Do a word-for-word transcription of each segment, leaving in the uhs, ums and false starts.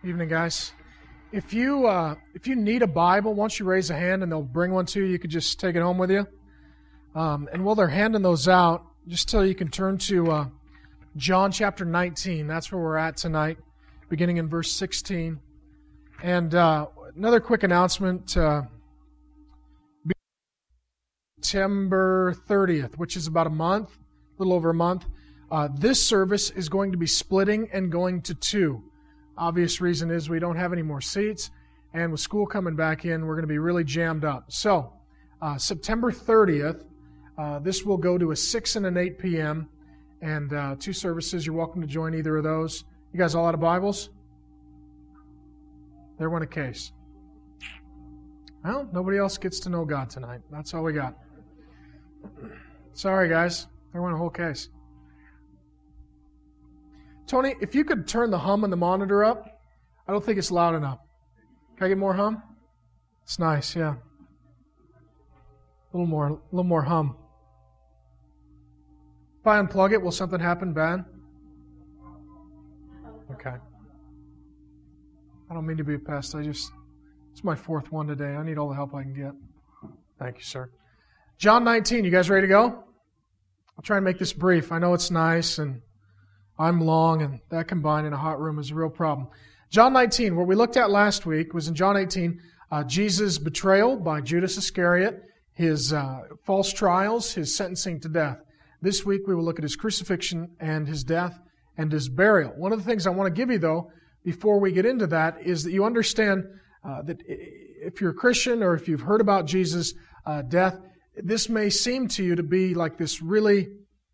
Evening, guys. If you uh, if you need a Bible, why don't you raise a hand and they'll bring one to you. You could just take it home with you. Um, and while they're handing those out, just till you can turn to uh, John chapter nineteen. That's where we're at tonight, beginning in verse sixteen. And uh, another quick announcement. Uh, September thirtieth, which is about a month, a little over a month. Uh, this service is going to be splitting and going to two. Obvious reason is we don't have any more seats, and with school coming back in, we're going to be really jammed up. So, uh, September thirtieth, uh, this will go to a six and an eight p.m., and uh, two services. You're welcome to join either of those. You guys all out of Bibles? There went a case. Well, nobody else gets to know God tonight. That's all we got. Sorry, guys. There went a whole case. Tony, if you could turn the hum on the monitor up, I don't think it's loud enough. Can I get more hum? It's nice, yeah. A little more, a little more hum. If I unplug it, will something happen bad? Okay. I don't mean to be a pest. I just, it's my fourth one today. I need all the help I can get. Thank you, sir. John nineteen, you guys ready to go? I'll try and make this brief. I know it's nice and I'm long, and that combined in a hot room is a real problem. John nineteen, what we looked at last week was in John eighteen, uh, Jesus' betrayal by Judas Iscariot, his uh, false trials, his sentencing to death. This week we will look at his crucifixion and his death and his burial. One of the things I want to give you, though, before we get into that, is that you understand uh, that if you're a Christian or if you've heard about Jesus' uh, death, this may seem to you to be like this really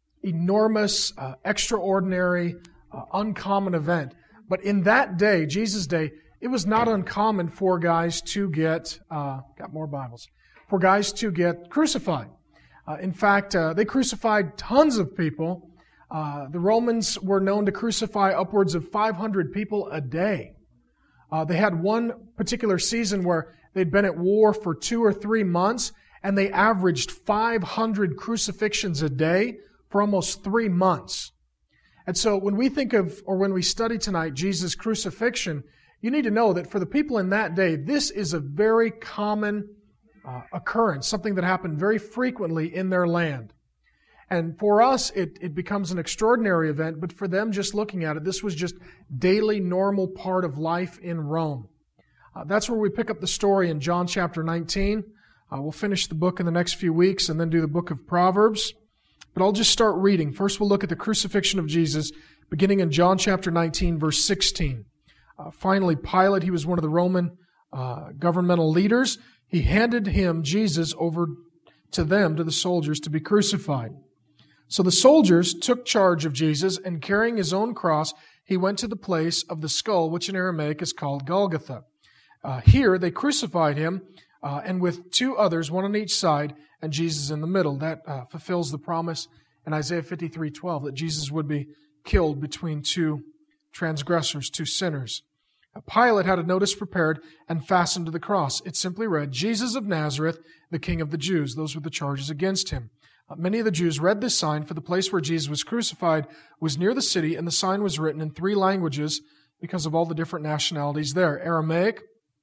enormous, uh, extraordinary, uh, uncommon event. But in that day, Jesus' day, it was not uncommon for guys to get, uh, got more Bibles, for guys to get crucified. Uh, in fact, uh, they crucified tons of people. Uh, the Romans were known to crucify upwards of five hundred people a day. Uh, they had one particular season where they'd been at war for two or three months, and they averaged five hundred crucifixions a day for almost three months. And so when we think of, or when we study tonight, Jesus' crucifixion, you need to know that for the people in that day, this is a very common uh, occurrence, something that happened very frequently in their land. And for us, it, it becomes an extraordinary event, but for them, just looking at it, this was just daily, normal part of life in Rome. Uh, that's where we pick up the story in John chapter nineteen. Uh, we'll finish the book in the next few weeks and then do the book of Proverbs. But I'll just start reading. First, we'll look at the crucifixion of Jesus, beginning in John chapter nineteen, verse sixteen. Uh, finally, Pilate, he was one of the Roman uh, governmental leaders. He handed him, Jesus, over to them, to the soldiers, to be crucified. So the soldiers took charge of Jesus, and carrying his own cross, he went to the place of the skull, which in Aramaic is called Golgotha. Uh, here they crucified him, uh, and with two others, one on each side, and Jesus in the middle. That uh, fulfills the promise in Isaiah fifty-three twelve that Jesus would be killed between two transgressors, two sinners. Now, Pilate had a notice prepared and fastened to the cross. It simply read, Jesus of Nazareth, the King of the Jews. Those were the charges against him. Uh, many of the Jews read this sign, for the place where Jesus was crucified was near the city, and the sign was written in three languages because of all the different nationalities there: Aramaic,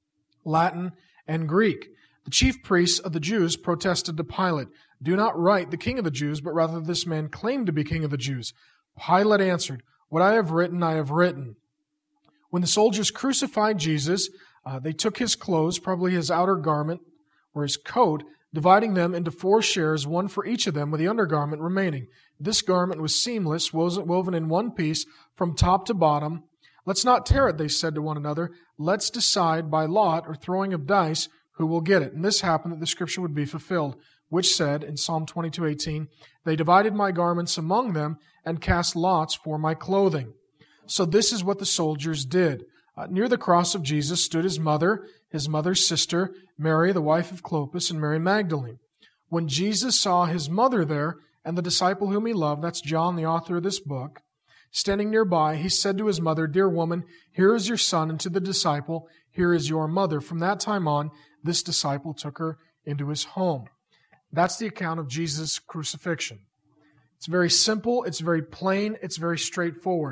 Latin, and Greek. The chief priests of the Jews protested to Pilate, "Do not write the King of the Jews, but rather this man claimed to be King of the Jews." Pilate answered, "What I have written, I have written." When the soldiers crucified Jesus, uh, they took his clothes, probably his outer garment or his coat, dividing them into four shares, one for each of them, with the undergarment remaining. This garment was seamless, woven in one piece from top to bottom. "Let's not tear it," they said to one another. "Let's decide by lot or throwing of dice who will get it." And this happened that the scripture would be fulfilled, which said in Psalm twenty-two eighteen, "They divided my garments among them and cast lots for my clothing." So this is what the soldiers did. Uh, near the cross of Jesus stood his mother, his mother's sister, Mary, the wife of Clopas, and Mary Magdalene. When Jesus saw his mother there and the disciple whom he loved, that's John, the author of this book, standing nearby, he said to his mother, "Dear woman, here is your son," and to the disciple, "Here is your mother." From that time on, this disciple took her into his home. That's the account of Jesus' crucifixion. It's very simple, it's very plain, it's very straightforward.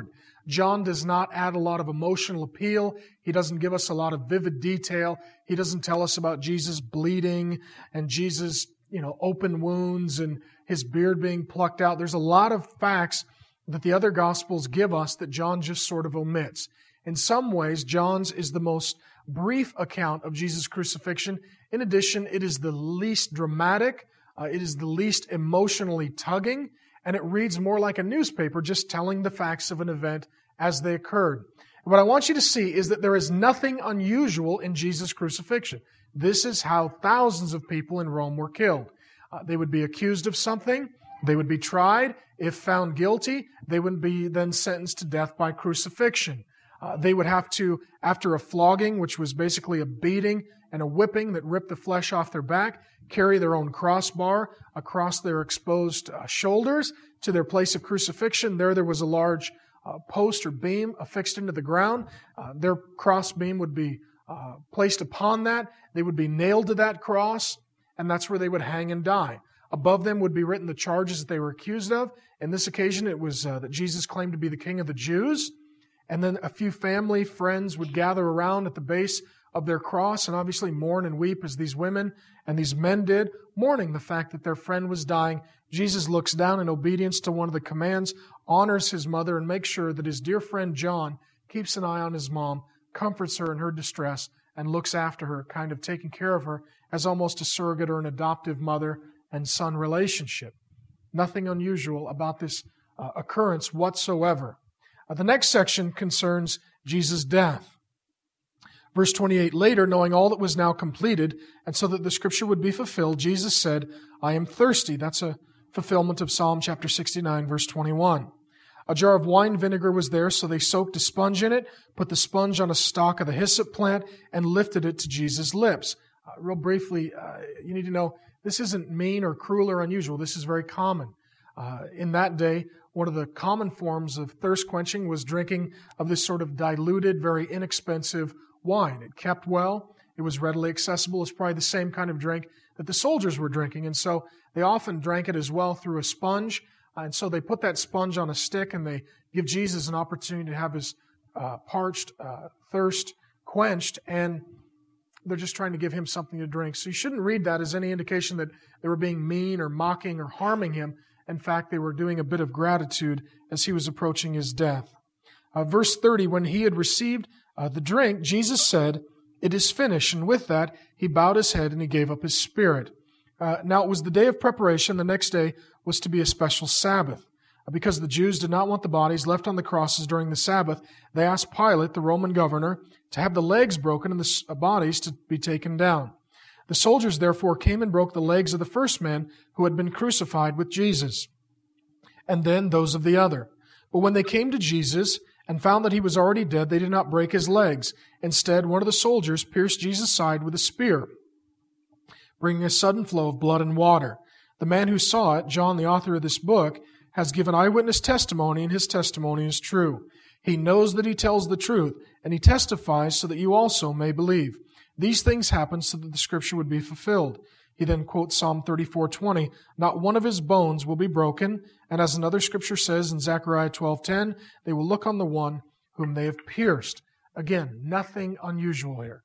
John does not add a lot of emotional appeal. He doesn't give us a lot of vivid detail. He doesn't tell us about Jesus bleeding and Jesus, you know, open wounds and his beard being plucked out. There's a lot of facts that the other Gospels give us that John just sort of omits. In some ways, John's is the most brief account of Jesus' crucifixion. In addition, it is the least dramatic, uh, it is the least emotionally tugging, and it reads more like a newspaper just telling the facts of an event as they occurred. What I want you to see is that there is nothing unusual in Jesus' crucifixion. This is how thousands of people in Rome were killed. Uh, they would be accused of something, they would be tried. If found guilty, they would be then sentenced to death by crucifixion. Uh, they would have to, after a flogging, which was basically a beating and a whipping that ripped the flesh off their back, carry their own crossbar across their exposed uh, shoulders to their place of crucifixion. There, there was a large uh, post or beam affixed into the ground. Uh, their cross beam would be uh, placed upon that. They would be nailed to that cross, and that's where they would hang and die. Above them would be written the charges that they were accused of. In this occasion, it was uh, that Jesus claimed to be the King of the Jews. And then a few family, friends would gather around at the base of their cross and obviously mourn and weep as these women and these men did, mourning the fact that their friend was dying. Jesus looks down in obedience to one of the commands, honors his mother, and makes sure that his dear friend John keeps an eye on his mom, comforts her in her distress, and looks after her, kind of taking care of her as almost a surrogate or an adoptive mother and son relationship. Nothing unusual about this uh, occurrence whatsoever. Uh, the next section concerns Jesus' death. Verse twenty-eight, later, knowing all that was now completed, and so that the Scripture would be fulfilled, Jesus said, I am thirsty. That's a fulfillment of Psalm chapter sixty-nine, verse twenty-one. A jar of wine vinegar was there, so they soaked a sponge in it, put the sponge on a stalk of the hyssop plant, and lifted it to Jesus' lips. Uh, real briefly, uh, you need to know, this isn't mean or cruel or unusual. This is very common. Uh, in that day, one of the common forms of thirst quenching was drinking of this sort of diluted, very inexpensive wine. It kept well. It was readily accessible. It's probably the same kind of drink that the soldiers were drinking. And so they often drank it as well through a sponge. Uh, and so they put that sponge on a stick and they give Jesus an opportunity to have his uh, parched uh, thirst quenched. And they're just trying to give him something to drink. So you shouldn't read that as any indication that they were being mean or mocking or harming him. In fact, they were doing a bit of gratitude as he was approaching his death. Uh, verse thirty, when he had received uh, the drink, Jesus said, it is finished. And with that, he bowed his head and he gave up his spirit. Uh, now it was the day of preparation. The next day was to be a special Sabbath. Uh, because the Jews did not want the bodies left on the crosses during the Sabbath, they asked Pilate, the Roman governor, to have the legs broken and the bodies to be taken down. The soldiers therefore came and broke the legs of the first man who had been crucified with Jesus, and then those of the other. But when they came to Jesus and found that he was already dead, they did not break his legs. Instead, one of the soldiers pierced Jesus' side with a spear, bringing a sudden flow of blood and water. The man who saw it, John, the author of this book, has given eyewitness testimony, and his testimony is true. He knows that he tells the truth, and he testifies so that you also may believe. These things happened so that the Scripture would be fulfilled. He then quotes Psalm thirty-four twenty, not one of his bones will be broken. And as another Scripture says in Zechariah twelve ten, they will look on the one whom they have pierced. Again, nothing unusual here.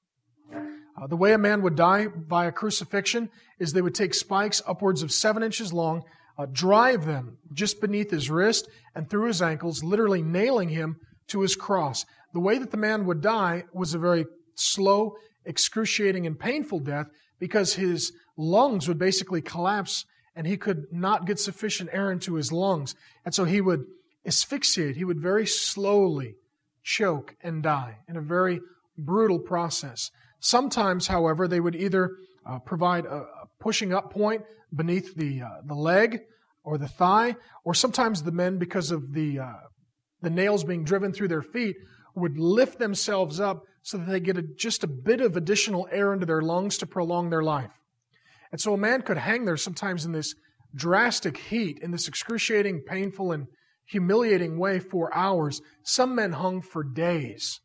Uh, the way a man would die by a crucifixion is they would take spikes upwards of seven inches long, uh, drive them just beneath his wrist and through his ankles, literally nailing him to his cross. The way that the man would die was a very slow, excruciating, and painful death because his lungs would basically collapse and he could not get sufficient air into his lungs. And so he would asphyxiate. He would very slowly choke and die in a very brutal process. Sometimes, however, they would either uh, provide a, a pushing up point beneath the uh, the leg or the thigh, or sometimes the men, because of the uh, the nails being driven through their feet, would lift themselves up so that they get a, just a bit of additional air into their lungs to prolong their life. And so a man could hang there sometimes in this drastic heat, in this excruciating, painful, and humiliating way for hours. Some men hung for days.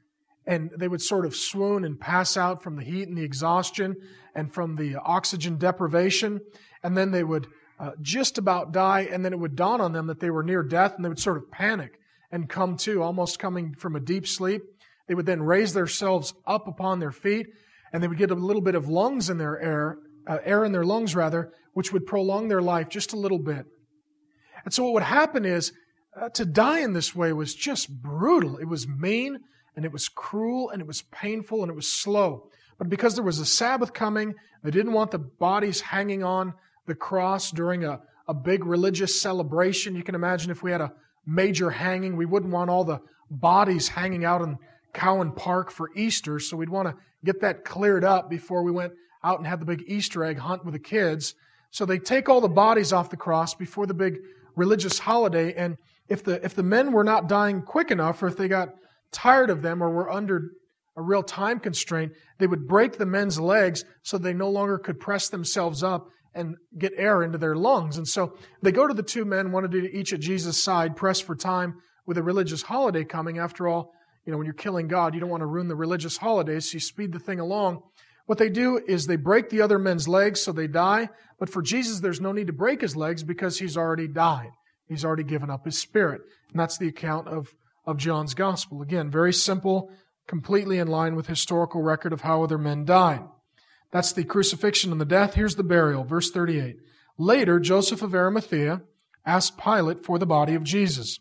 And they would sort of swoon and pass out from the heat and the exhaustion and from the oxygen deprivation. And then they would uh, just about die, and then it would dawn on them that they were near death, and they would sort of panic and come to, almost coming from a deep sleep. They would then raise themselves up upon their feet, and they would get a little bit of lungs in their air, uh, air in their lungs rather, which would prolong their life just a little bit. And so what would happen is, uh, to die in this way was just brutal. It was mean, and it was cruel, and it was painful, and it was slow. But because there was a Sabbath coming, they didn't want the bodies hanging on the cross during a, a big religious celebration. You can imagine if we had a major hanging, we wouldn't want all the bodies hanging out in Cowan Park for Easter, so we'd want to get that cleared up before we went out and had the big Easter egg hunt with the kids. So they take all the bodies off the cross before the big religious holiday, and if the if the men were not dying quick enough, or if they got tired of them or were under a real time constraint, they would break the men's legs so they no longer could press themselves up and get air into their lungs. And so they go to the two men, one to each at Jesus' side, pressed for time with a religious holiday coming. After all, you know, when you're killing God, you don't want to ruin the religious holidays, so you speed the thing along. What they do is they break the other men's legs so they die, but for Jesus there's no need to break his legs because he's already died. He's already given up his spirit. And that's the account of, of John's Gospel. Again, very simple, completely in line with historical record of how other men died. That's the crucifixion and the death. Here's the burial, verse thirty-eight. Later, Joseph of Arimathea asked Pilate for the body of Jesus.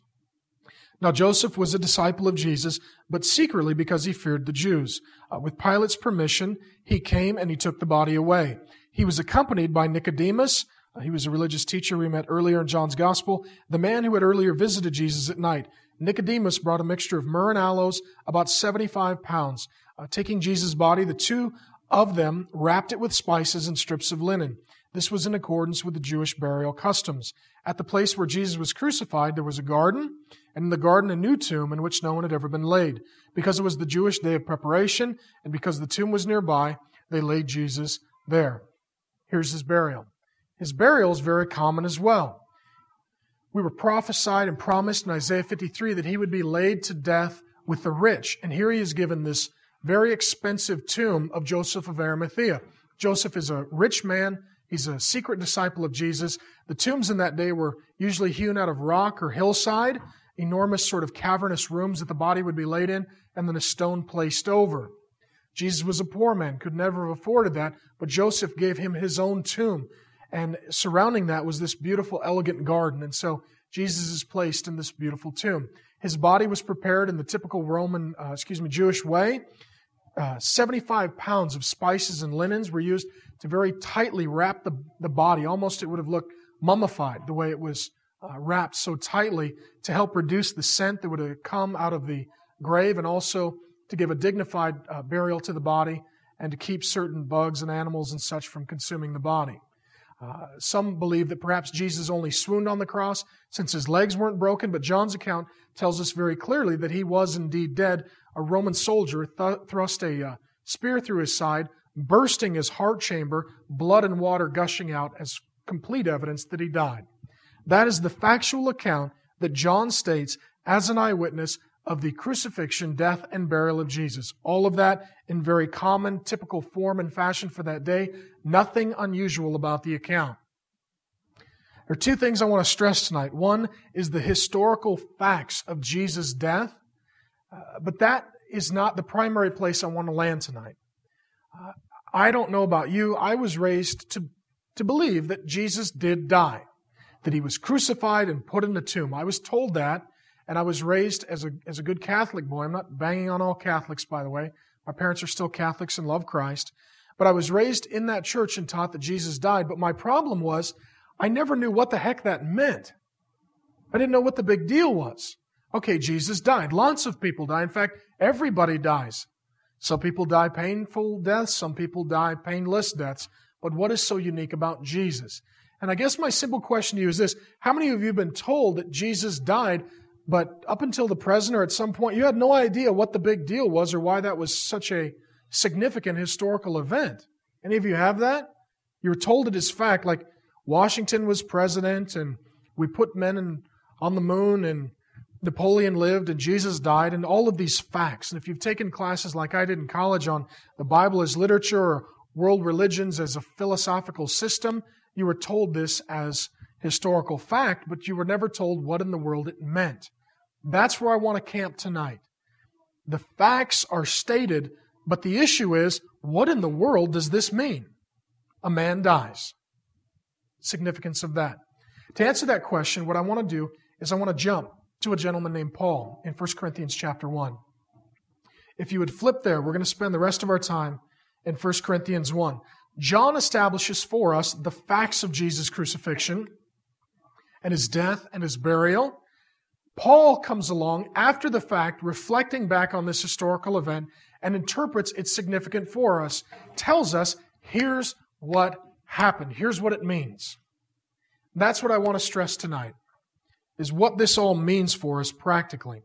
Now Joseph was a disciple of Jesus, but secretly because he feared the Jews. Uh, with Pilate's permission, he came and he took the body away. He was accompanied by Nicodemus. Uh, he was a religious teacher we met earlier in John's Gospel, the man who had earlier visited Jesus at night. Nicodemus brought a mixture of myrrh and aloes, about seventy-five pounds. Uh, taking Jesus' body, the two of them wrapped it with spices and strips of linen. This was in accordance with the Jewish burial customs. At the place where Jesus was crucified, there was a garden, and in the garden a new tomb in which no one had ever been laid. Because it was the Jewish day of preparation, and because the tomb was nearby, they laid Jesus there. Here's his burial. His burial is very common as well. We were prophesied and promised in Isaiah fifty-three that he would be laid to death with the rich. And here he is given this very expensive tomb of Joseph of Arimathea. Joseph is a rich man. He's a secret disciple of Jesus. The tombs in that day were usually hewn out of rock or hillside, enormous sort of cavernous rooms that the body would be laid in, and then a stone placed over. Jesus was a poor man, could never have afforded that, but Joseph gave him his own tomb. And surrounding that was this beautiful, elegant garden. And so Jesus is placed in this beautiful tomb. His body was prepared in the typical Roman, uh, excuse me, Jewish way. Uh, seventy-five pounds of spices and linens were used to very tightly wrap the, the body. Almost it would have looked mummified the way it was uh, wrapped so tightly to help reduce the scent that would have come out of the grave, and also to give a dignified uh, burial to the body and to keep certain bugs and animals and such from consuming the body. Uh, some believe that perhaps Jesus only swooned on the cross since his legs weren't broken, but John's account tells us very clearly that he was indeed dead. A Roman soldier th- thrust a uh, spear through his side, bursting his heart chamber, blood and water gushing out as complete evidence that he died. That is the factual account that John states as an eyewitness of the crucifixion, death, and burial of Jesus. All of that in very common, typical form and fashion for that day. Nothing unusual about the account. There are two things I want to stress tonight. One is the historical facts of Jesus' death, uh, but that is not the primary place I want to land tonight. Uh, I don't know about you. I was raised to, to believe that Jesus did die, that he was crucified and put in the tomb. I was told that. And I was raised as a as a good Catholic boy. I'm not banging on all Catholics, by the way. My parents are still Catholics and love Christ. But I was raised in that church and taught that Jesus died. But my problem was I never knew what the heck that meant. I didn't know what the big deal was. Okay, Jesus died. Lots of people die. In fact, everybody dies. Some people die painful deaths. Some people die painless deaths. But what is so unique about Jesus? And I guess my simple question to you is this. How many of you have been told that Jesus died, but up until the present or at some point, you had no idea what the big deal was or why that was such a significant historical event? Any of you have that? You were told it is fact, like Washington was president and we put men in, on the moon and Napoleon lived and Jesus died, and all of these facts. And if you've taken classes like I did in college on the Bible as literature or world religions as a philosophical system, you were told this as historical fact, but you were never told what in the world it meant. That's where I want to camp tonight. The facts are stated, but the issue is, what in the world does this mean? A man dies. Significance of that. To answer that question, what I want to do is I want to jump to a gentleman named Paul in First Corinthians chapter one. If you would flip there, we're going to spend the rest of our time in First Corinthians one. John establishes for us the facts of Jesus' crucifixion and His death and His burial. Paul comes along after the fact, reflecting back on this historical event and interprets its significance for us, tells us, here's what happened. Here's what it means. That's what I want to stress tonight, is what this all means for us practically.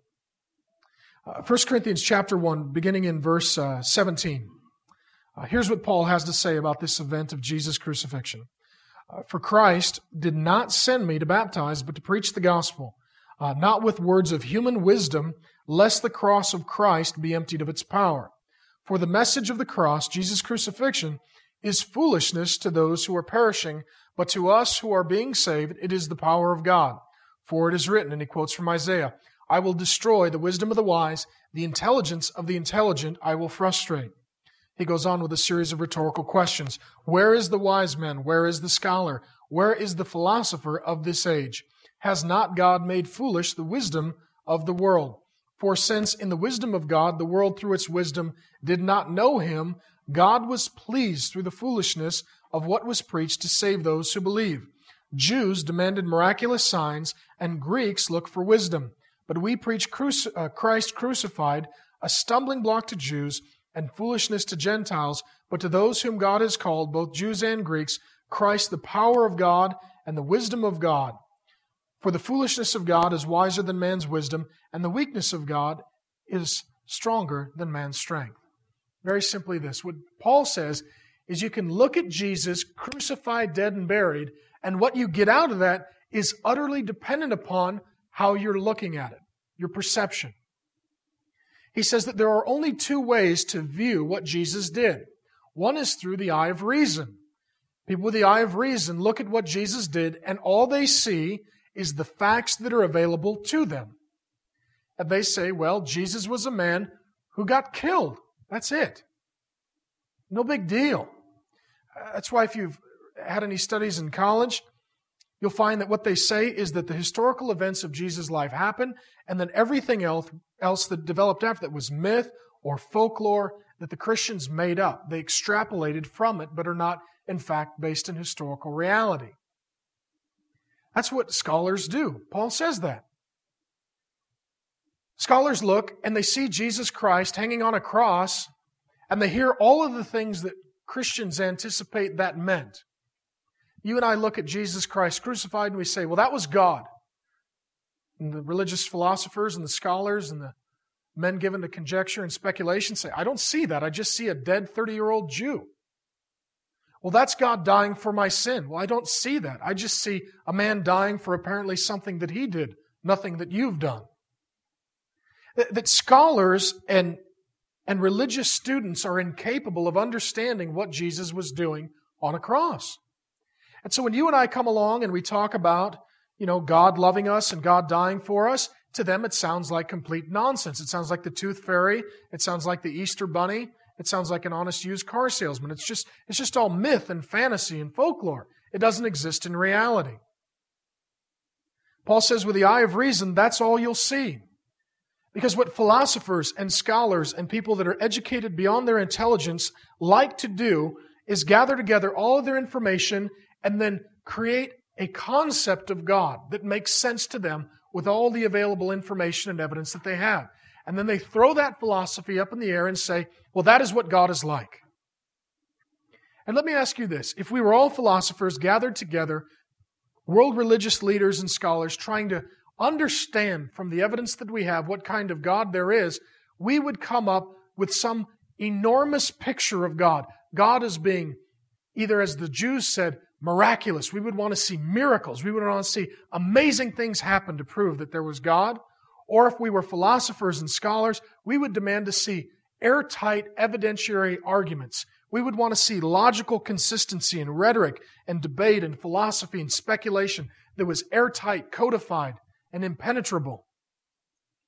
Uh, First Corinthians chapter one, beginning in verse uh, seventeen. Uh, here's what Paul has to say about this event of Jesus' crucifixion. Uh, For Christ did not send me to baptize, but to preach the gospel, uh, not with words of human wisdom, lest the cross of Christ be emptied of its power. For the message of the cross, Jesus' crucifixion, is foolishness to those who are perishing, but to us who are being saved, it is the power of God. For it is written, and he quotes from Isaiah, I will destroy the wisdom of the wise, the intelligence of the intelligent I will frustrate. He goes on with a series of rhetorical questions. Where is the wise man? Where is the scholar? Where is the philosopher of this age? Has not God made foolish the wisdom of the world? For since in the wisdom of God, the world through its wisdom did not know Him, God was pleased through the foolishness of what was preached to save those who believe. Jews demanded miraculous signs, and Greeks looked for wisdom. But we preach cruci- uh, Christ crucified, a stumbling block to Jews and foolishness to Gentiles, but to those whom God has called, both Jews and Greeks, Christ the power of God and the wisdom of God. For the foolishness of God is wiser than man's wisdom, and the weakness of God is stronger than man's strength. Very simply this. What Paul says is you can look at Jesus crucified, dead, and buried, and what you get out of that is utterly dependent upon how you're looking at it, your perception. He says that there are only two ways to view what Jesus did. One is through the eye of reason. People with the eye of reason look at what Jesus did, and all they see is the facts that are available to them. And they say, well, Jesus was a man who got killed. That's it. No big deal. That's why if you've had any studies in college, you'll find that what they say is that the historical events of Jesus' life happened, and then everything else, else that developed after that was myth or folklore that the Christians made up. They extrapolated from it, but are not, in fact, based in historical reality. That's what scholars do. Paul says that. Scholars look and they see Jesus Christ hanging on a cross, and they hear all of the things that Christians anticipate that meant. You and I look at Jesus Christ crucified and we say, well, that was God. And the religious philosophers and the scholars and the men given to conjecture and speculation say, I don't see that. I just see a dead thirty-year-old Jew. Well, that's God dying for my sin. Well, I don't see that. I just see a man dying for apparently something that he did, nothing that you've done. That, that scholars and, and religious students are incapable of understanding what Jesus was doing on a cross. And so when you and I come along and we talk about, you know, God loving us and God dying for us, to them it sounds like complete nonsense. It sounds like the Tooth Fairy. It sounds like the Easter Bunny. It sounds like an honest used car salesman. It's just, it's just all myth and fantasy and folklore. It doesn't exist in reality. Paul says with the eye of reason, that's all you'll see. Because what philosophers and scholars and people that are educated beyond their intelligence like to do is gather together all of their information and then create a concept of God that makes sense to them with all the available information and evidence that they have. And then they throw that philosophy up in the air and say, well, that is what God is like. And let me ask you this. If we were all philosophers gathered together, world religious leaders and scholars trying to understand from the evidence that we have what kind of God there is, we would come up with some enormous picture of God. God as being, either as the Jews said, miraculous. We would want to see miracles. We would want to see amazing things happen to prove that there was God. Or if we were philosophers and scholars, we would demand to see airtight evidentiary arguments. We would want to see logical consistency in rhetoric and debate and philosophy and speculation that was airtight, codified, and impenetrable.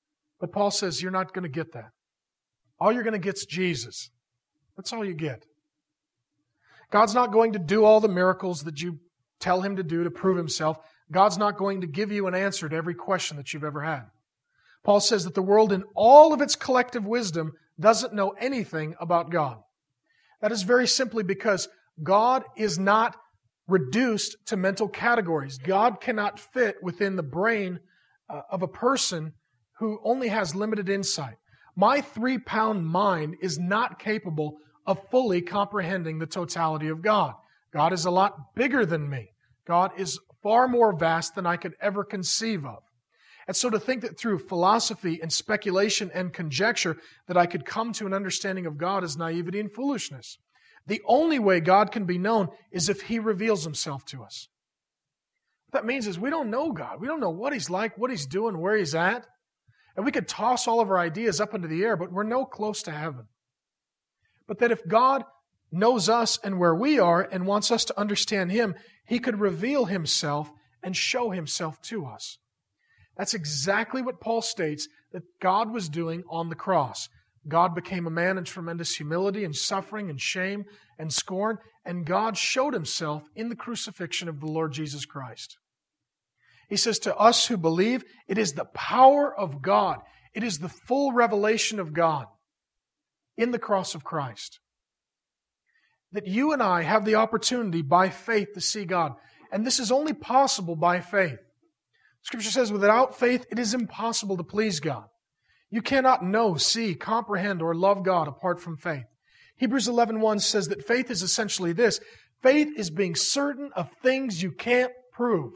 But Paul says you're not going to get that. All you're going to get is Jesus. That's all you get. God's not going to do all the miracles that you tell Him to do to prove Himself. God's not going to give you an answer to every question that you've ever had. Paul says that the world in all of its collective wisdom doesn't know anything about God. That is very simply because God is not reduced to mental categories. God cannot fit within the brain uh, of a person who only has limited insight. My three-pound mind is not capable of fully comprehending the totality of God. God is a lot bigger than me. God is far more vast than I could ever conceive of. And so to think that through philosophy and speculation and conjecture that I could come to an understanding of God is naivety and foolishness. The only way God can be known is if He reveals Himself to us. What that means is we don't know God. We don't know what He's like, what He's doing, where He's at. And we could toss all of our ideas up into the air, but we're no close to heaven. But that if God knows us and where we are and wants us to understand Him, He could reveal Himself and show Himself to us. That's exactly what Paul states that God was doing on the cross. God became a man in tremendous humility and suffering and shame and scorn, and God showed Himself in the crucifixion of the Lord Jesus Christ. He says to us who believe, it is the power of God. It is the full revelation of God in the cross of Christ. That you and I have the opportunity by faith to see God. And this is only possible by faith. Scripture says, without faith, it is impossible to please God. You cannot know, see, comprehend, or love God apart from faith. Hebrews eleven one says that faith is essentially this. Faith is being certain of things you can't prove.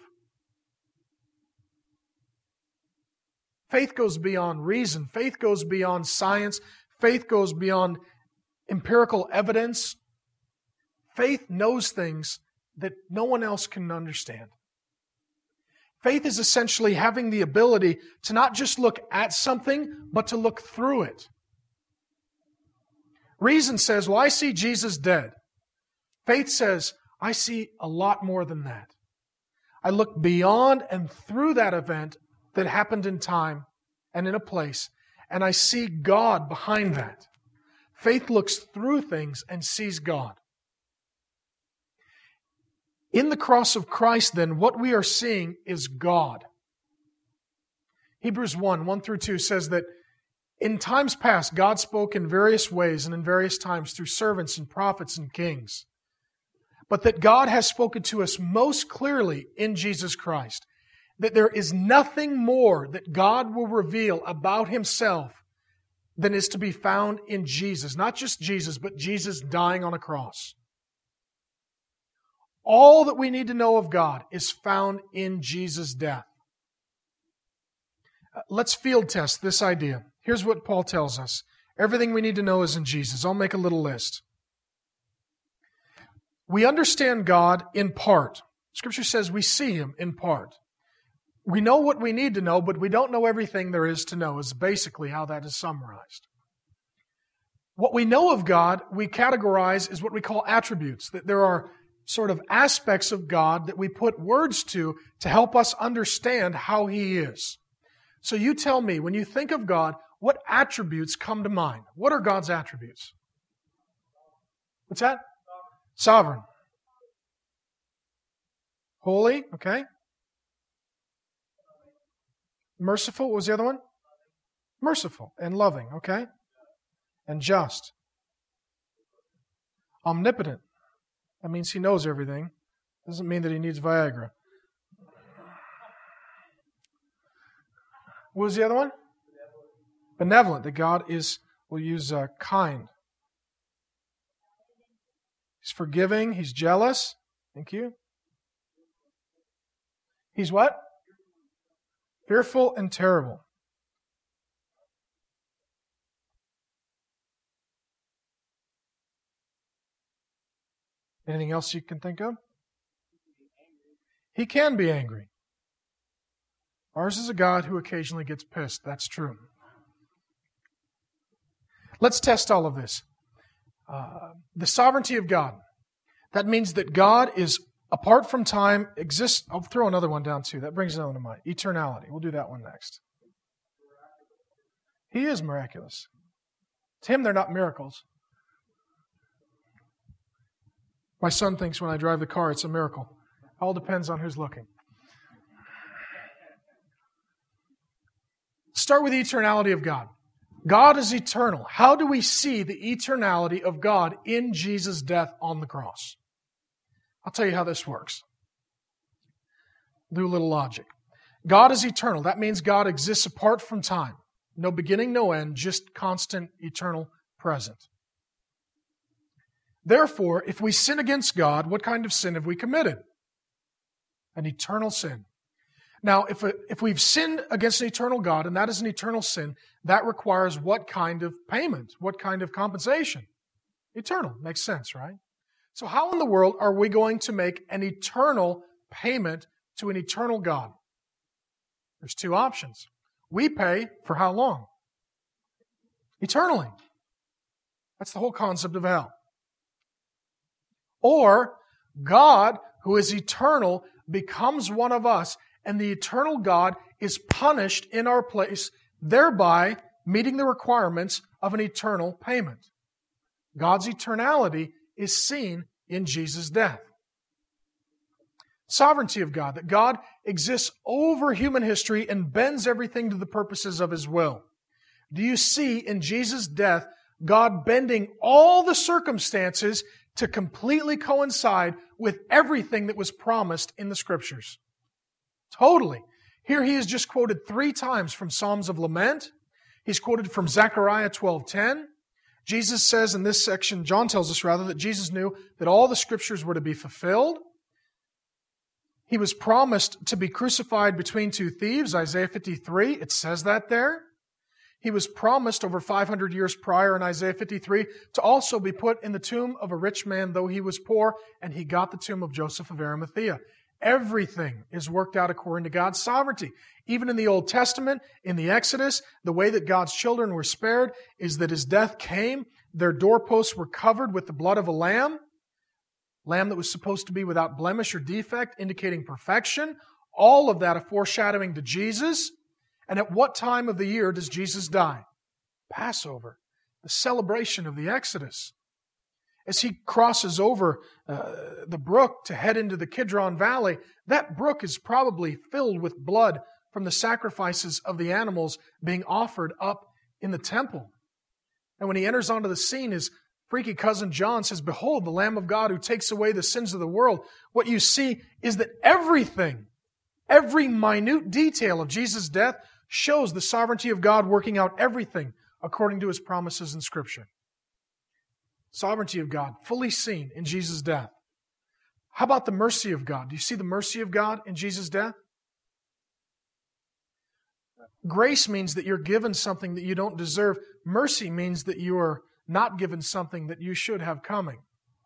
Faith goes beyond reason. Faith goes beyond science. Faith goes beyond empirical evidence. Faith knows things that no one else can understand. Faith is essentially having the ability to not just look at something, but to look through it. Reason says, well, I see Jesus dead. Faith says, I see a lot more than that. I look beyond and through that event that happened in time and in a place, and I see God behind that. Faith looks through things and sees God. In the cross of Christ, then, what we are seeing is God. Hebrews one, one through two says that in times past, God spoke in various ways and in various times through servants and prophets and kings. But that God has spoken to us most clearly in Jesus Christ. That there is nothing more that God will reveal about Himself than is to be found in Jesus. Not just Jesus, but Jesus dying on a cross. All that we need to know of God is found in Jesus' death. Let's field test this idea. Here's what Paul tells us. Everything we need to know is in Jesus. I'll make a little list. We understand God in part. Scripture says we see Him in part. We know what we need to know, but we don't know everything there is to know, is basically how that is summarized. What we know of God, we categorize as what we call attributes. That there are sort of aspects of God that we put words to to help us understand how He is. So you tell me, when you think of God, what attributes come to mind? What are God's attributes? What's that? Sovereign. Holy, okay. Merciful, what was the other one? Merciful and loving, okay. And just. Omnipotent. That means He knows everything. Doesn't mean that He needs Viagra. What was the other one? Benevolent. Benevolent. That God is, we'll use uh, kind. He's forgiving. He's jealous. Thank you. He's what? Fearful and terrible. Anything else you can think of? He can be angry. Ours is a God who occasionally gets pissed. That's true. Let's test all of this. Uh, the sovereignty of God. That means that God is apart from time, exists. I'll throw another one down too. That brings another one to mind. Eternality. We'll do that one next. He is miraculous. To Him, they're not miracles. My son thinks when I drive the car, it's a miracle. All depends on who's looking. Start with the eternality of God. God is eternal. How do we see the eternality of God in Jesus' death on the cross? I'll tell you how this works. Do a little logic. God is eternal. That means God exists apart from time. No beginning, no end, just constant, eternal, present. Therefore, if we sin against God, what kind of sin have we committed? An eternal sin. Now, if, if we've sinned against an eternal God, and that is an eternal sin, that requires what kind of payment? What kind of compensation? Eternal. Makes sense, right? So how in the world are we going to make an eternal payment to an eternal God? There's two options. We pay for how long? Eternally. That's the whole concept of hell. Or God, who is eternal, becomes one of us, and the eternal God is punished in our place, thereby meeting the requirements of an eternal payment. God's eternality is seen in Jesus' death. Sovereignty of God, that God exists over human history and bends everything to the purposes of His will. Do you see in Jesus' death God bending all the circumstances to completely coincide with everything that was promised in the Scriptures? Totally. Here He is just quoted three times from Psalms of Lament. He's quoted from Zechariah twelve ten. Jesus says in this section, John tells us rather, that Jesus knew that all the Scriptures were to be fulfilled. He was promised to be crucified between two thieves, Isaiah fifty-three. It says that there. He was promised over five hundred years prior in Isaiah fifty-three to also be put in the tomb of a rich man, though he was poor, and he got the tomb of Joseph of Arimathea. Everything is worked out according to God's sovereignty. Even in the Old Testament, in the Exodus, the way that God's children were spared is that His death came, their doorposts were covered with the blood of a lamb, lamb that was supposed to be without blemish or defect, indicating perfection. All of that a foreshadowing to Jesus. And at what time of the year does Jesus die? Passover, the celebration of the Exodus. As He crosses over uh, the brook to head into the Kidron Valley, that brook is probably filled with blood from the sacrifices of the animals being offered up in the temple. And when He enters onto the scene, his freaky cousin John says, "Behold, the Lamb of God who takes away the sins of the world." What you see is that everything, every minute detail of Jesus' death shows the sovereignty of God working out everything according to His promises in Scripture. Sovereignty of God, fully seen in Jesus' death. How about the mercy of God? Do you see the mercy of God in Jesus' death? Grace means that you're given something that you don't deserve. Mercy means that you are not given something that you should have coming.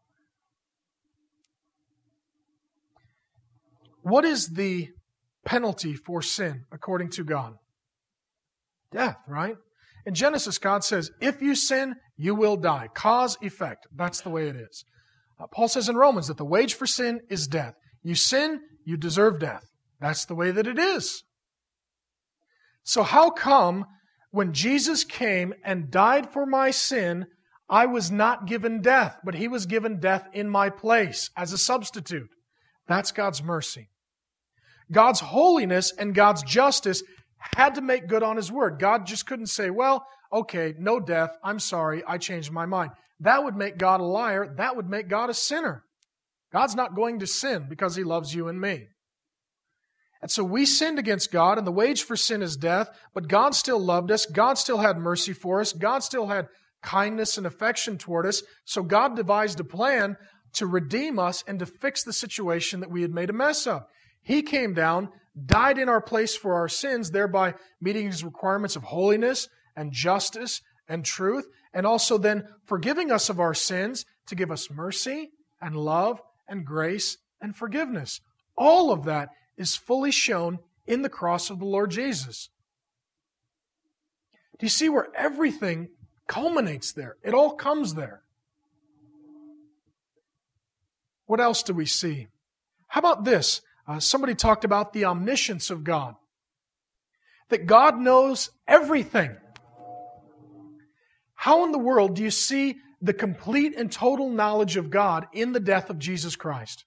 What is the penalty for sin according to God? Death, right? In Genesis, God says, if you sin, you will die. Cause, effect. That's the way it is. Uh, Paul says in Romans that the wage for sin is death. You sin, you deserve death. That's the way that it is. So how come when Jesus came and died for my sin, I was not given death, but He was given death in my place as a substitute? That's God's mercy. God's holiness and God's justice had to make good on His word. God just couldn't say, well, okay, no death, I'm sorry, I changed my mind. That would make God a liar. That would make God a sinner. God's not going to sin because He loves you and me. And so we sinned against God, and the wage for sin is death, but God still loved us. God still had mercy for us. God still had kindness and affection toward us. So God devised a plan to redeem us and to fix the situation that we had made a mess of. He came down, died in our place for our sins, thereby meeting His requirements of holiness and justice and truth, and also then forgiving us of our sins to give us mercy and love and grace and forgiveness. All of that is fully shown in the cross of the Lord Jesus. Do you see where everything culminates there? It all comes there. What else do we see? How about this? Uh, somebody talked about the omniscience of God. That God knows everything. How in the world do you see the complete and total knowledge of God in the death of Jesus Christ?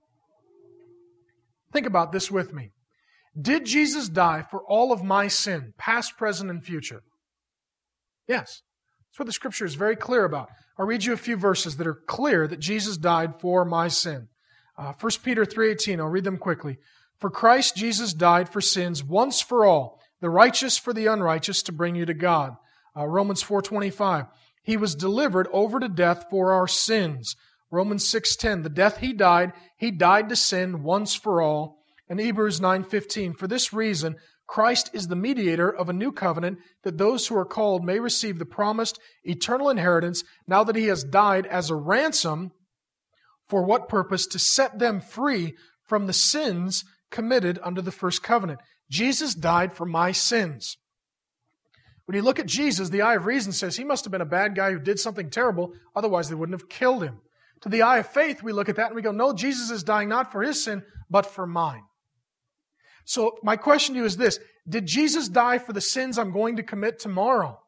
Think about this with me. Did Jesus die for all of my sin, past, present, and future? Yes. That's what the Scripture is very clear about. I'll read you a few verses that are clear that Jesus died for my sin. Uh, First Peter three eighteen, I'll read them quickly. For Christ Jesus died for sins once for all, the righteous for the unrighteous, to bring you to God. Uh, Romans four twenty-five, He was delivered over to death for our sins. Romans six ten, the death He died, He died to sin once for all. And Hebrews nine fifteen, for this reason, Christ is the mediator of a new covenant, that those who are called may receive the promised eternal inheritance, now that He has died as a ransom. For what purpose? To set them free from the sins committed under the first covenant. Jesus died for my sins. When you look at Jesus, the eye of reason says he must have been a bad guy who did something terrible, otherwise they wouldn't have killed him. To the eye of faith, we look at that and we go, no, Jesus is dying not for his sin, but for mine. So my question to you is this: did Jesus die for the sins I'm going to commit tomorrow?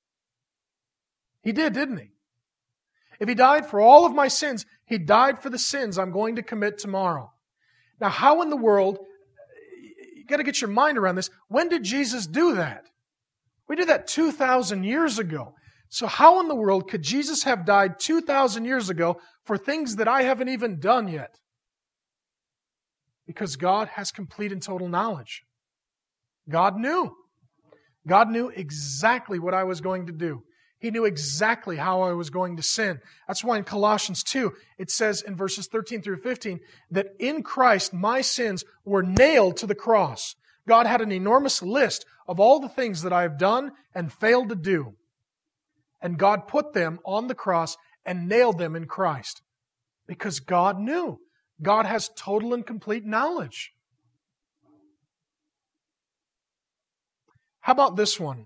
He did, didn't he? If He died for all of my sins, He died for the sins I'm going to commit tomorrow. Now, how in the world, you got to get your mind around this, when did Jesus do that? We did that two thousand years ago. So how in the world could Jesus have died two thousand years ago for things that I haven't even done yet? Because God has complete and total knowledge. God knew. God knew exactly what I was going to do. He knew exactly how I was going to sin. That's why in Colossians two, it says in verses thirteen through fifteen, that in Christ my sins were nailed to the cross. God had an enormous list of all the things that I have done and failed to do. And God put them on the cross and nailed them in Christ. Because God knew. God has total and complete knowledge. How about this one?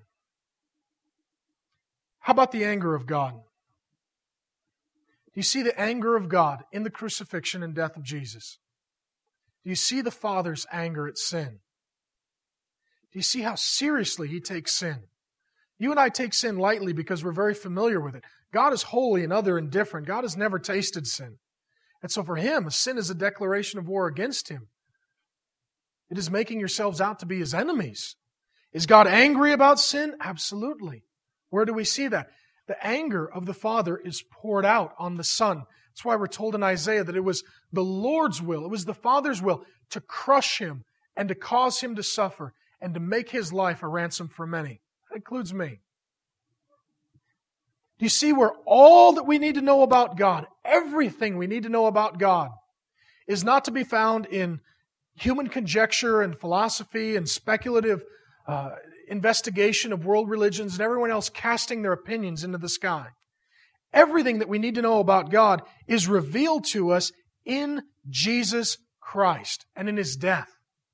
How about the anger of God? Do you see the anger of God in the crucifixion and death of Jesus? Do you see the Father's anger at sin? Do you see how seriously He takes sin? You and I take sin lightly because we're very familiar with it. God is holy and other and different. God has never tasted sin. And so for Him, a sin is a declaration of war against Him. It is making yourselves out to be His enemies. Is God angry about sin? Absolutely. Where do we see that? The anger of the Father is poured out on the Son. That's why we're told in Isaiah that it was the Lord's will, it was the Father's will to crush Him and to cause Him to suffer and to make His life a ransom for many. That includes me. Do you see where all that we need to know about God, everything we need to know about God, is not to be found in human conjecture and philosophy and speculative uh, investigation of world religions and everyone else casting their opinions into the sky. Everything that we need to know about God is revealed to us in Jesus Christ and in His death.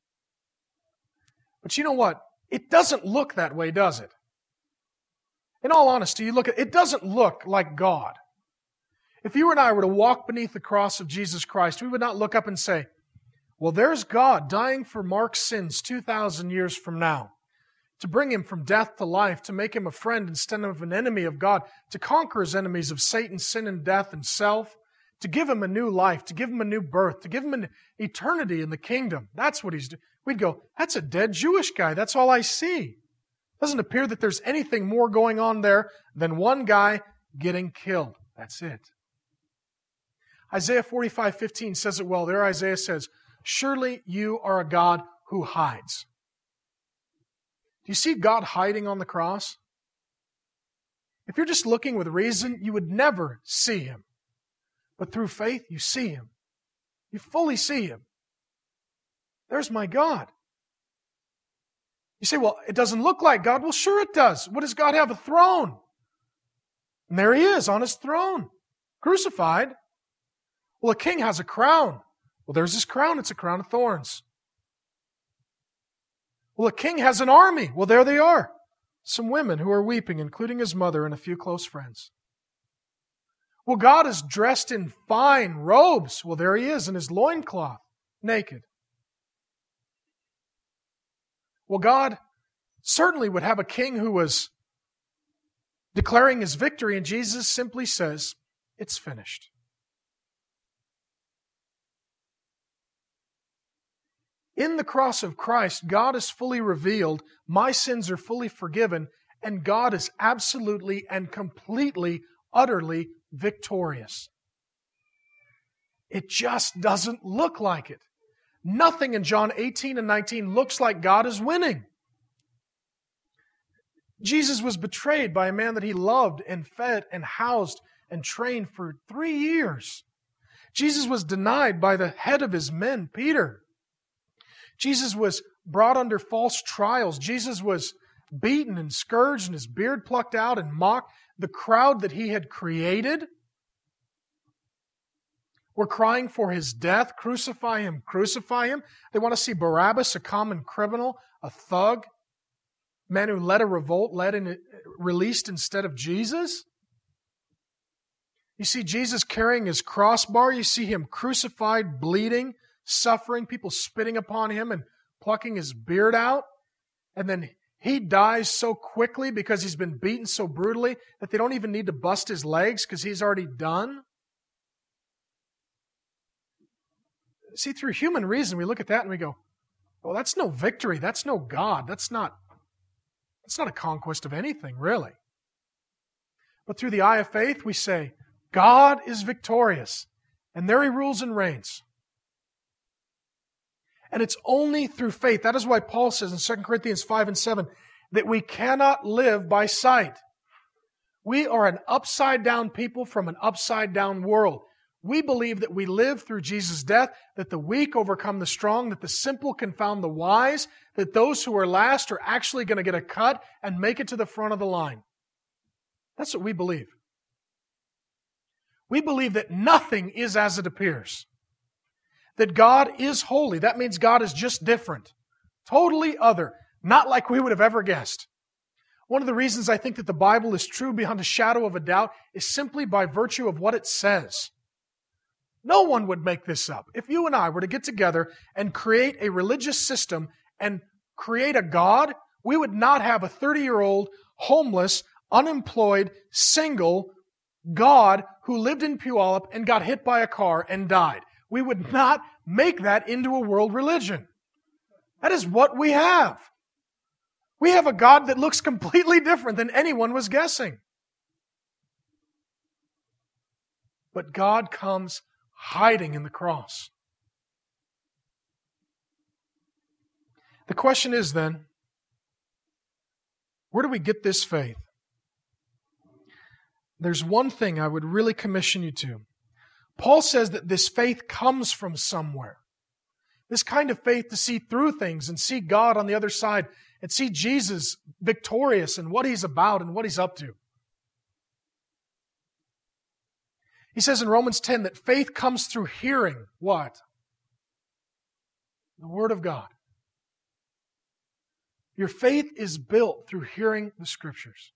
But you know what? It doesn't look that way, does it? In all honesty, you look at it doesn't look like God. If you and I were to walk beneath the cross of Jesus Christ, we would not look up and say, well, there's God dying for Mark's sins two thousand years from now, to bring him from death to life, to make him a friend instead of an enemy of God, to conquer his enemies of Satan, sin, and death and self, to give him a new life, to give him a new birth, to give him an eternity in the kingdom. That's what He's doing. We'd go, that's a dead Jewish guy. That's all I see. Doesn't appear that there's anything more going on there than one guy getting killed. That's it. Isaiah forty-five fifteen says it well. There Isaiah says, surely you are a God who hides. Do you see God hiding on the cross? If you're just looking with reason, you would never see Him. But through faith, you see Him. You fully see Him. There's my God. You say, well, it doesn't look like God. Well, sure it does. What does God have? A throne. And there He is on His throne, crucified. Well, a king has a crown. Well, there's His crown. It's a crown of thorns. Well, a king has an army. Well, there they are. Some women who are weeping, including His mother and a few close friends. Well, God is dressed in fine robes. Well, there He is in His loincloth, naked. Well, God certainly would have a king who was declaring his victory, and Jesus simply says, "It's finished." In the cross of Christ, God is fully revealed, my sins are fully forgiven, and God is absolutely and completely, utterly victorious. It just doesn't look like it. Nothing in John eighteen and nineteen looks like God is winning. Jesus was betrayed by a man that he loved and fed and housed and trained for three years. Jesus was denied by the head of his men, Peter. Jesus was brought under false trials. Jesus was beaten and scourged and his beard plucked out and mocked. The crowd that he had created were crying for his death. Crucify him, crucify him. They want to see Barabbas, a common criminal, a thug, man who led a revolt, led and released instead of Jesus. You see Jesus carrying his crossbar. You see him crucified, bleeding, suffering, people spitting upon him and plucking his beard out. And then he dies so quickly because he's been beaten so brutally that they don't even need to bust his legs because he's already done. See, through human reason, we look at that and we go, well, that's no victory. That's no God. That's not, that's not a conquest of anything, really. But through the eye of faith, we say, God is victorious, and there He rules and reigns. And it's only through faith. That is why Paul says in Second Corinthians five and seven that we cannot live by sight. We are an upside-down people from an upside-down world. We believe that we live through Jesus' death, that the weak overcome the strong, that the simple confound the wise, that those who are last are actually going to get a cut and make it to the front of the line. That's what we believe. We believe that nothing is as it appears. That God is holy. That means God is just different. Totally other. Not like we would have ever guessed. One of the reasons I think that the Bible is true beyond a shadow of a doubt is simply by virtue of what it says. No one would make this up. If you and I were to get together and create a religious system and create a God, we would not have a thirty-year-old, homeless, unemployed, single God who lived in Puyallup and got hit by a car and died. We would not make that into a world religion. That is what we have. We have a God that looks completely different than anyone was guessing. But God comes hiding in the cross. The question is then, where do we get this faith? There's one thing I would really commission you to. Paul says that this faith comes from somewhere. This kind of faith to see through things and see God on the other side and see Jesus victorious and what He's about and what He's up to. He says in Romans ten that faith comes through hearing what? The Word of God. Your faith is built through hearing the Scriptures.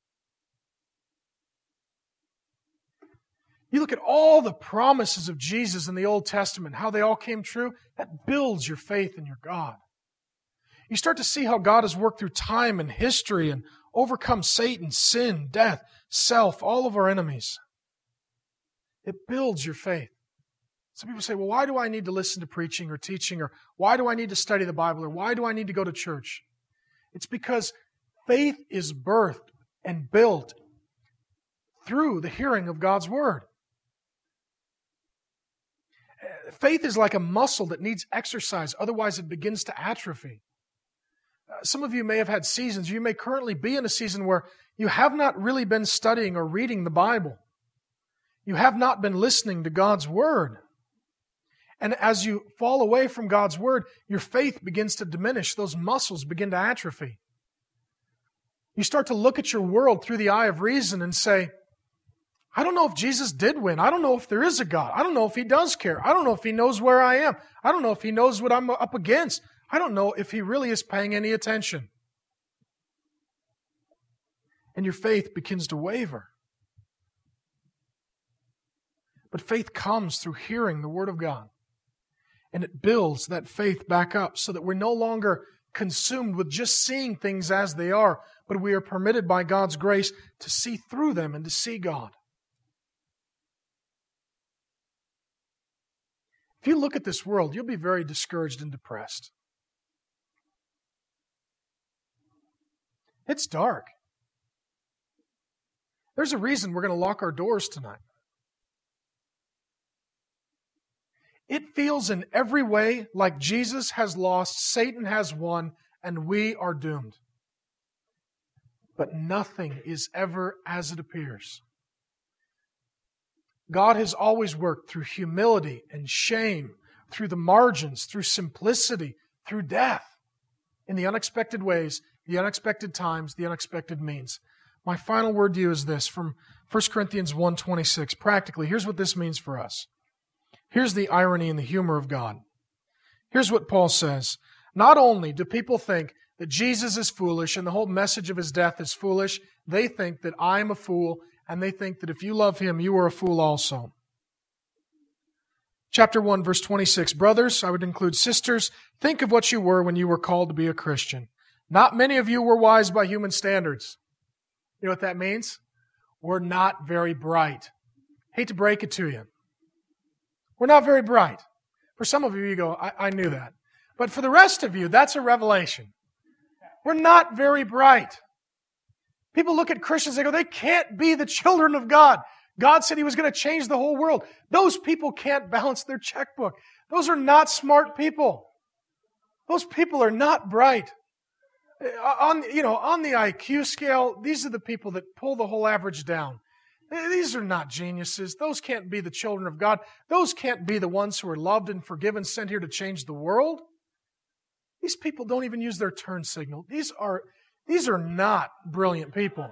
You look at all the promises of Jesus in the Old Testament, how they all came true, that builds your faith in your God. You start to see how God has worked through time and history and overcome Satan, sin, death, self, all of our enemies. It builds your faith. Some people say, well, why do I need to listen to preaching or teaching, or why do I need to study the Bible, or why do I need to go to church? It's because faith is birthed and built through the hearing of God's Word. Faith is like a muscle that needs exercise, otherwise it begins to atrophy. Uh, some of you may have had seasons, you may currently be in a season where you have not really been studying or reading the Bible. You have not been listening to God's Word. And as you fall away from God's Word, your faith begins to diminish. Those muscles begin to atrophy. You start to look at your world through the eye of reason and say, I don't know if Jesus did win. I don't know if there is a God. I don't know if He does care. I don't know if He knows where I am. I don't know if He knows what I'm up against. I don't know if He really is paying any attention. And your faith begins to waver. But faith comes through hearing the Word of God. And it builds that faith back up so that we're no longer consumed with just seeing things as they are, but we are permitted by God's grace to see through them and to see God. If you look at this world, you'll be very discouraged and depressed. It's dark. There's a reason we're going to lock our doors tonight. It feels in every way like Jesus has lost, Satan has won, and we are doomed. But nothing is ever as it appears. God has always worked through humility and shame, through the margins, through simplicity, through death, in the unexpected ways, the unexpected times, the unexpected means. My final word to you is this from First Corinthians one twenty-six. Practically, here's what this means for us. Here's the irony and the humor of God. Here's what Paul says. Not only do people think that Jesus is foolish and the whole message of His death is foolish, they think that I am a fool, and they think that if you love Him, you are a fool also. Chapter one, verse twenty-six. Brothers, I would include sisters, think of what you were when you were called to be a Christian. Not many of you were wise by human standards. You know what that means? We're not very bright. Hate to break it to you. We're not very bright. For some of you, you go, I, I knew that. But for the rest of you, that's a revelation. We're not very bright. People look at Christians, they go, they can't be the children of God. God said He was going to change the whole world. Those people can't balance their checkbook. Those are not smart people. Those people are not bright. On, you know, on the I Q scale, these are the people that pull the whole average down. These are not geniuses. Those can't be the children of God. Those can't be the ones who are loved and forgiven, sent here to change the world. These people don't even use their turn signal. These are, these are not brilliant people.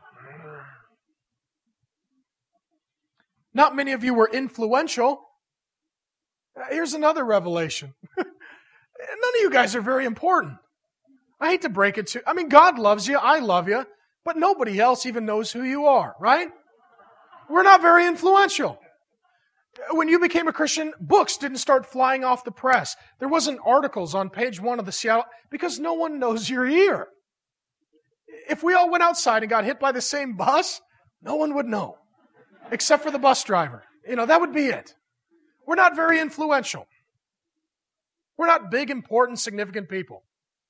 Not many of you were influential. Here's another revelation. None of you guys are very important. I hate to break it to you. I mean, God loves you. I love you. But nobody else even knows who you are, right? We're not very influential. When you became a Christian, books didn't start flying off the press. There wasn't articles on page one of the Seattle, because no one knows you're here. If we all went outside and got hit by the same bus, no one would know, except for the bus driver. You know, that would be it. We're not very influential. We're not big, important, significant people.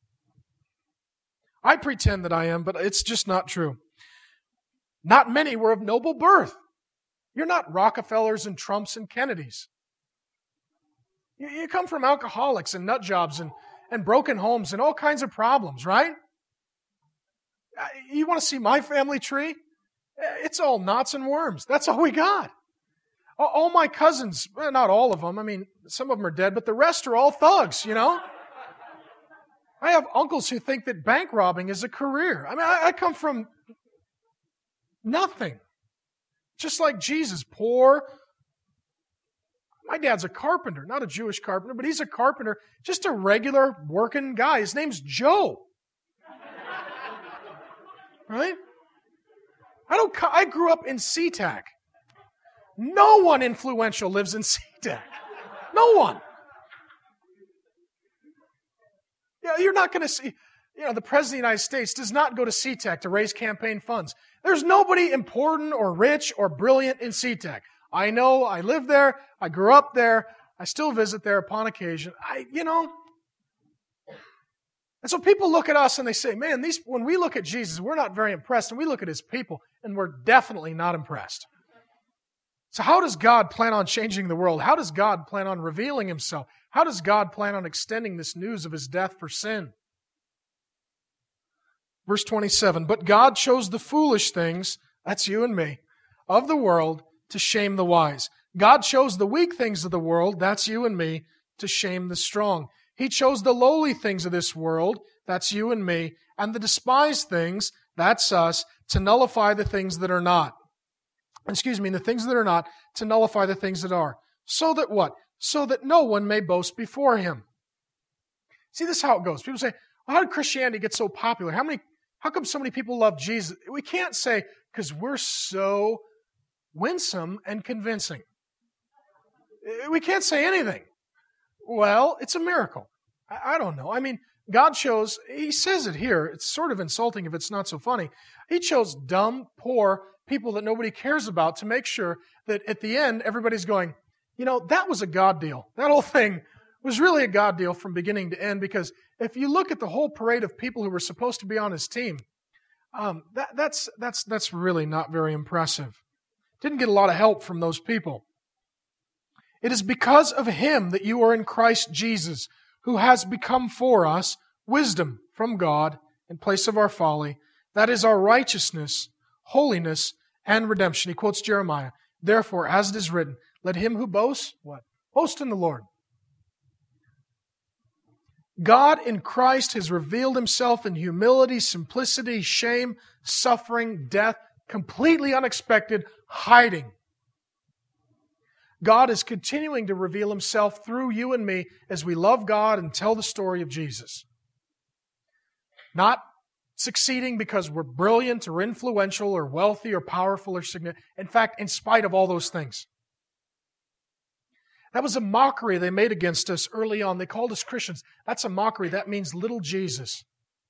I pretend that I am, but it's just not true. Not many were of noble birth. You're not Rockefellers and Trumps and Kennedys. You, you come from alcoholics and nut jobs and, and broken homes and all kinds of problems, right? You want to see my family tree? It's all knots and worms. That's all we got. All my cousins, well, not all of them, I mean, some of them are dead, but the rest are all thugs, you know? I have uncles who think that bank robbing is a career. I mean, I, I come from nothing. Just like Jesus, poor. My dad's a carpenter, not a Jewish carpenter, but he's a carpenter, just a regular working guy. His name's Joe. Right? I don't. I grew up in SeaTac. No one influential lives in SeaTac. No one. Yeah, you're not going to see. You know, the President of the United States does not go to SeaTac to raise campaign funds. There's nobody important or rich or brilliant in SeaTac. I know, I live there, I grew up there, I still visit there upon occasion. I, you know. And so people look at us and they say, man, these when we look at Jesus, we're not very impressed. And we look at His people and we're definitely not impressed. So how does God plan on changing the world? How does God plan on revealing Himself? How does God plan on extending this news of His death for sin? Verse twenty-seven, but God chose the foolish things, that's you and me, of the world to shame the wise. God chose the weak things of the world, that's you and me, to shame the strong. He chose the lowly things of this world, that's you and me, and the despised things, that's us, to nullify the things that are not. Excuse me, the things that are not, to nullify the things that are. So that what? So that no one may boast before Him. See, this is how it goes. People say, well, how did Christianity get so popular? How many How come so many people love Jesus? We can't say, because we're so winsome and convincing. We can't say anything. Well, it's a miracle. I don't know. I mean, God chose, He says it here, it's sort of insulting if it's not so funny. He chose dumb, poor people that nobody cares about to make sure that at the end everybody's going, you know, that was a God deal. That whole thing was really a God deal from beginning to end, because if you look at the whole parade of people who were supposed to be on His team, um, that, that's, that's, that's really not very impressive. Didn't get a lot of help from those people. It is because of Him that you are in Christ Jesus, who has become for us wisdom from God in place of our folly. That is our righteousness, holiness, and redemption. He quotes Jeremiah. Therefore, as it is written, let him who boasts, what? Boast in the Lord. God in Christ has revealed Himself in humility, simplicity, shame, suffering, death, completely unexpected, hiding. God is continuing to reveal Himself through you and me as we love God and tell the story of Jesus. Not succeeding because we're brilliant or influential or wealthy or powerful or significant. In fact, in spite of all those things. That was a mockery they made against us early on. They called us Christians. That's a mockery. That means little Jesus.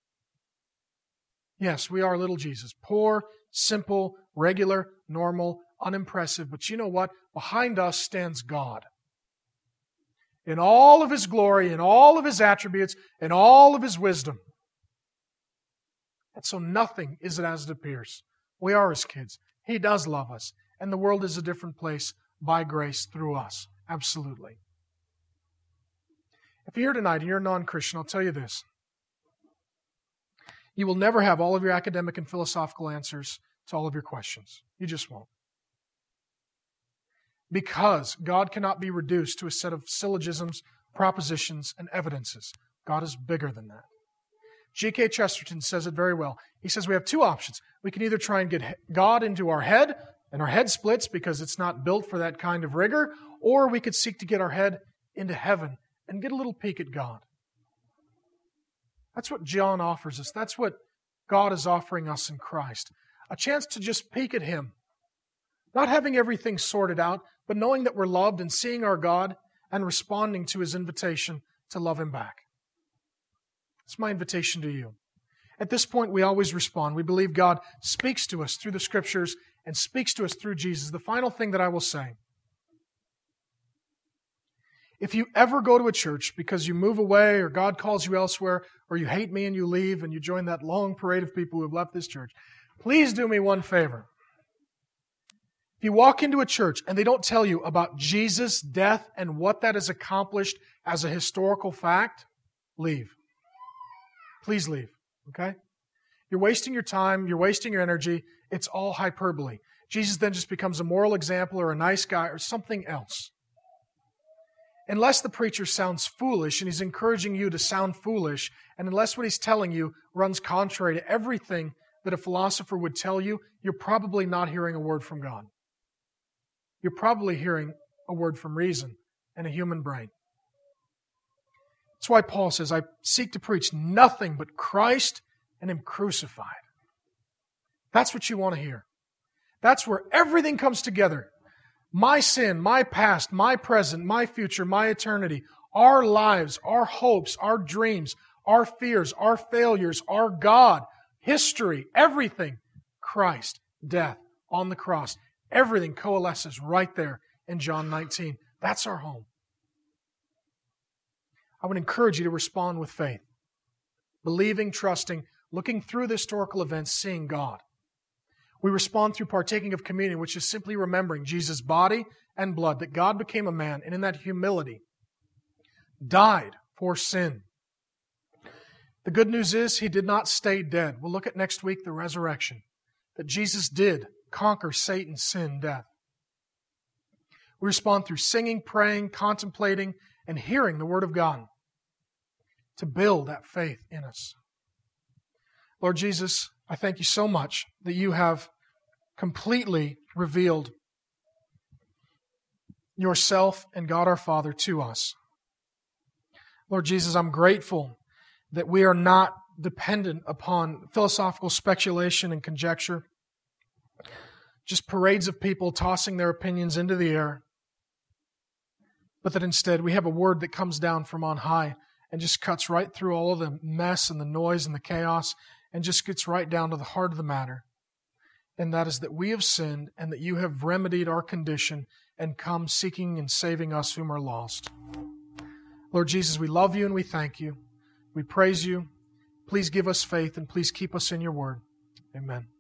Yes, we are little Jesus. Poor, simple, regular, normal, unimpressive. But you know what? Behind us stands God. In all of His glory, in all of His attributes, in all of His wisdom. And so nothing is as it appears. We are His kids. He does love us. And the world is a different place by grace through us. Absolutely. If you're here tonight and you're a non-Christian, I'll tell you this. You will never have all of your academic and philosophical answers to all of your questions. You just won't. Because God cannot be reduced to a set of syllogisms, propositions, and evidences. God is bigger than that. G K Chesterton says it very well. He says we have two options. We can either try and get God into our head, and our head splits because it's not built for that kind of rigor, or we could seek to get our head into heaven and get a little peek at God. That's what John offers us. That's what God is offering us in Christ. A chance to just peek at Him. Not having everything sorted out, but knowing that we're loved and seeing our God and responding to His invitation to love Him back. It's my invitation to you. At this point, we always respond. We believe God speaks to us through the Scriptures and speaks to us through Jesus. The final thing that I will say, if you ever go to a church because you move away or God calls you elsewhere or you hate me and you leave and you join that long parade of people who have left this church, please do me one favor. If you walk into a church and they don't tell you about Jesus' death and what that has accomplished as a historical fact, leave. Please leave, okay? You're wasting your time, you're wasting your energy. It's all hyperbole. Jesus then just becomes a moral example or a nice guy or something else. Unless the preacher sounds foolish and he's encouraging you to sound foolish, and unless what he's telling you runs contrary to everything that a philosopher would tell you, you're probably not hearing a word from God. You're probably hearing a word from reason and a human brain. That's why Paul says, I seek to preach nothing but Christ and Him crucified. That's what you want to hear. That's where everything comes together. My sin, my past, my present, my future, my eternity, our lives, our hopes, our dreams, our fears, our failures, our God, history, everything. Christ, death, on the cross. Everything coalesces right there in John nineteen. That's our home. I would encourage you to respond with faith. Believing, trusting, looking through the historical events, seeing God. We respond through partaking of communion, which is simply remembering Jesus' body and blood, that God became a man, and in that humility, died for sin. The good news is He did not stay dead. We'll look at next week the resurrection. That Jesus did conquer Satan, sin, death. We respond through singing, praying, contemplating, and hearing the Word of God to build that faith in us. Lord Jesus, I thank You so much that You have completely revealed Yourself and God our Father to us. Lord Jesus, I'm grateful that we are not dependent upon philosophical speculation and conjecture, just parades of people tossing their opinions into the air, but that instead we have a Word that comes down from on high and just cuts right through all of the mess and the noise and the chaos and just gets right down to the heart of the matter. And that is that we have sinned and that you have remedied our condition and come seeking and saving us whom are lost. Lord Jesus, we love you and we thank you. We praise you. Please give us faith and please keep us in your word. Amen.